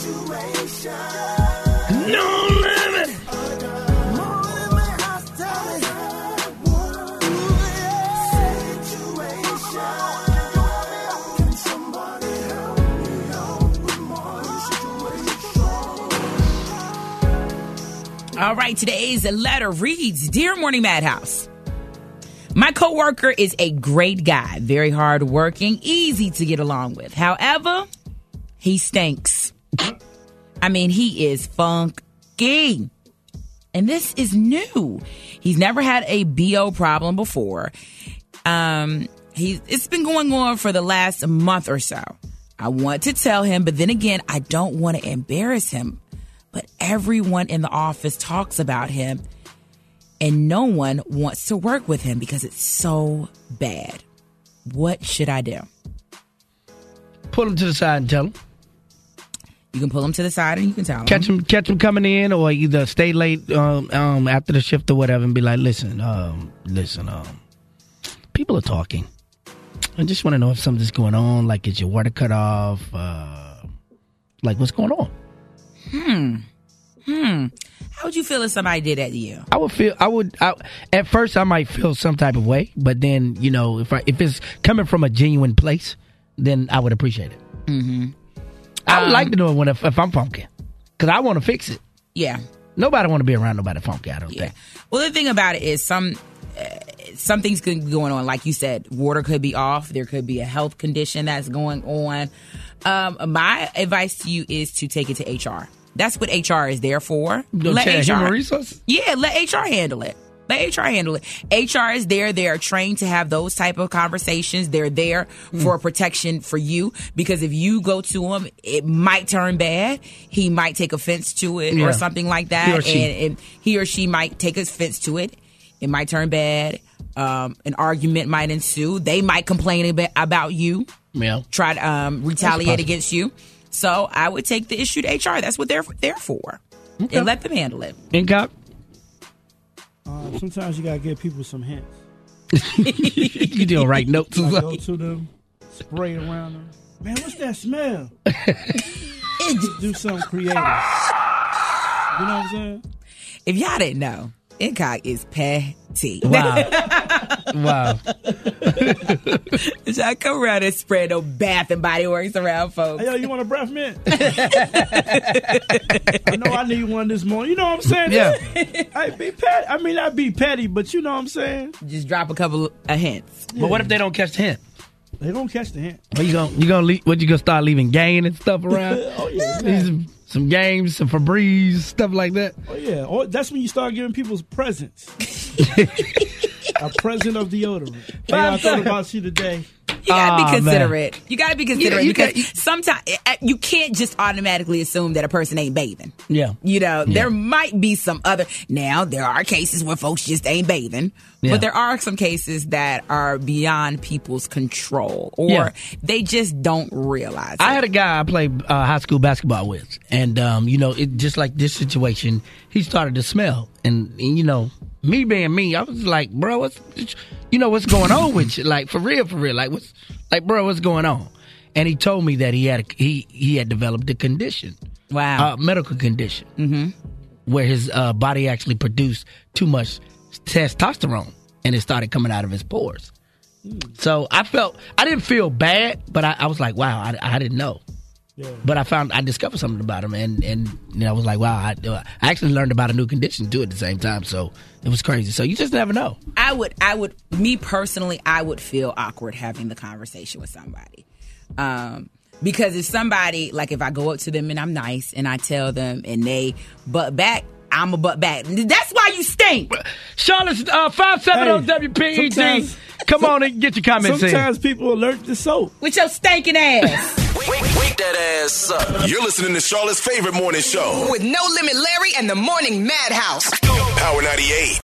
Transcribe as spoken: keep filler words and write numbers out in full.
No limit. All right, today's letter reads, Dear Morning Madhouse, my coworker is a great guy, very hardworking, easy to get along with. However, he stinks. I mean, he is funky. And this is new. He's never had a B O problem before. Um, he, it's been going on for the last month or so. I want to tell him, but then again, I don't want to embarrass him. But everyone in the office talks about him, and no one wants to work with him because it's so bad. What should I do? Pull him to the side and tell him. You can pull him to the side and you can tell him. Catch him, catch him coming in, or either stay late um, um, after the shift or whatever, and be like, "Listen, um, listen, um, people are talking. I just want to know if something's going on. Like, is your water cut off? Uh, like, what's going on?" Hmm. Hmm. How would you feel if somebody did that to you? I would feel. I would. I, at first, I might feel some type of way, but then, you know, if I, if it's coming from a genuine place, then I would appreciate it. Mm-hmm. I would um, like to know when if, if I'm funky, because I want to fix it. Yeah. Nobody want to be around nobody funky. I don't Yeah. think. Well, the thing about it is some uh, some things could be going on. Like you said, water could be off. There could be a health condition that's going on. Um, my advice to you is to take it to H R. That's what H R is there for. Don't Let H R, human resources? Yeah, let H R handle it. Let H R handle it. H R is there. They are trained to have those type of conversations. They're there mm. for protection for you, because if you go to him, it might turn bad. He might take offense to it yeah. or something like that. He or she. And, and he or she might take offense to it. It might turn bad. Um, an argument might ensue. They might complain a bit about you. Yeah. Try to um, retaliate against you. So I would take the issue to H R. That's what they're there for. Okay. And let them handle it. Incop? Uh, sometimes you got to give people some hints. You do write notes. I go to them, spray around them. Man, what's that smell? Do something creative. You know what I'm saying? If y'all didn't know, Incog is petty. Wow. Wow. Y'all come around and spread no Bath and Body Works around folks. Hey, yo, you want a breath mint? I know I need one this morning. You know what I'm saying? Yeah. I be petty. I mean, I be petty, but you know what I'm saying? Just drop a couple of hints. Yeah. But what if they don't catch the hint? They don't catch the hint. What you gonna you gonna leave, what you gonna start leaving game and stuff around? Oh yeah. Some, some games, some Febreze, stuff like that. Oh yeah. Oh, that's when you start giving people's presents. A present of deodorant. Hey, I thought about you today. You gotta oh, be considerate. Man. You gotta be considerate, yeah, because got, sometimes you can't just automatically assume that a person ain't bathing. Yeah. You know, yeah. there might be some other. Now, there are cases where folks just ain't bathing, yeah. but there are some cases that are beyond people's control, or yeah. they just don't realize it. I had a guy I played uh, high school basketball with, and, um, you know, it just like this situation, he started to smell. And, and you know, me being me, I was like, bro, what's, you know, what's going on with you? Like, for real, for real. Like, what's, like, bro, what's going on? And he told me that he had, a, he, he had developed a condition. Wow. A medical condition. Mm-hmm. Where his uh, body actually produced too much testosterone, and it started coming out of his pores. Mm. So I felt, I didn't feel bad, but I, I was like, wow, I, I didn't know. Yeah. But I found, I discovered something about him, and, and you know, I was like, wow, I, I actually learned about a new condition too at the same time, so it was crazy. So you just never know. I would, I would, me personally, I would feel awkward having the conversation with somebody. Um, because if somebody, like if I go up to them and I'm nice and I tell them and they butt back, I'm a butt back. That's why you stink. Charlotte's uh, five seven zero W P E T. Come on and get your comments sometimes in. Sometimes in. people alert to soap. With your stinking ass. Wake, wake, wake that ass up. You're listening to Charlotte's favorite morning show. With No Limit Larry and the Morning Madhouse. Power ninety-eight.